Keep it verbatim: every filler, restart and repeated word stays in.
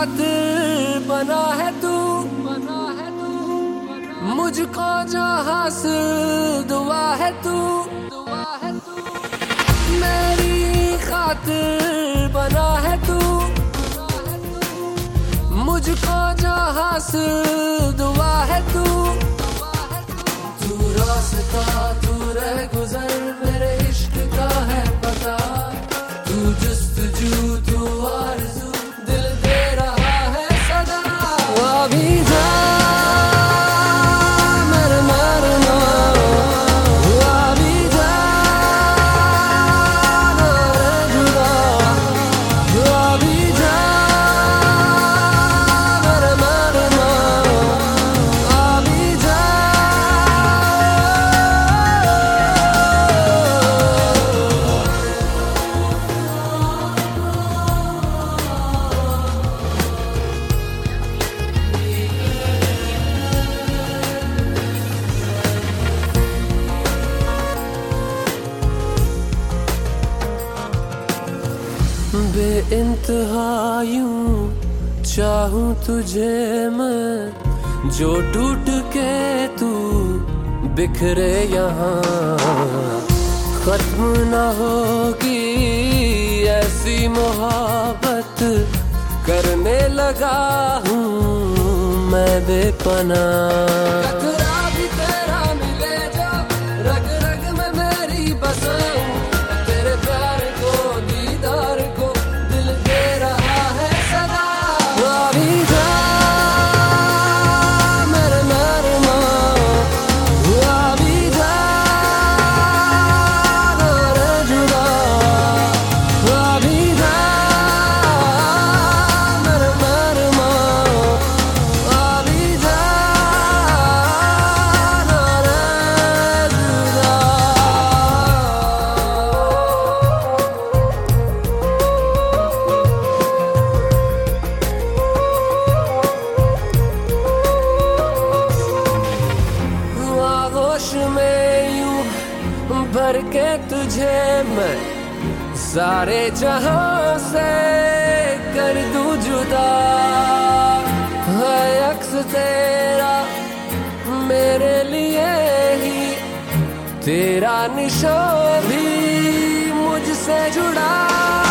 खातिर बना है तू, बना है तू, मुझको जो हासिल दुआ है तू, दुआ है तू, मेरी खातिर बना है तू, मुझको जो हासिल दुआ है तू, तू रास्ता तू रह गुजर मेरे इश्क का है पता, तू जुस्तजू तू आरज़ू दिल दे रहा है सदा, वो अभी जा मेरे मरना, वो अभी जा मेरे जुदा, वो अभी जा मेरे मरना, अभी जा। बेइंतहा यूं चाहूं तुझे मैं, जो टूट के तू बिखरे यहाँ, खत्म न होगी ऐसी मोहब्बत, करने लगा हूँ मैं बेपनाह। कतरा भी तेरा मिले जो रग रग में मेरी बसाऊं, तेरे प्यार को दीदार को दिल दे रहा है सदा, वो अभी जा मेरे मरना, वो अभी जा मेरे जुदा, वो अभी जा मेरे मरना, अभी जा मेरे जुदा। आगोश में यूं भर के तुझे मैं सारे जहां से कर दूं जुदा, है अक्स तेरा मेरे लिए ही, तेरा निशान भी मुझसे जुड़ा।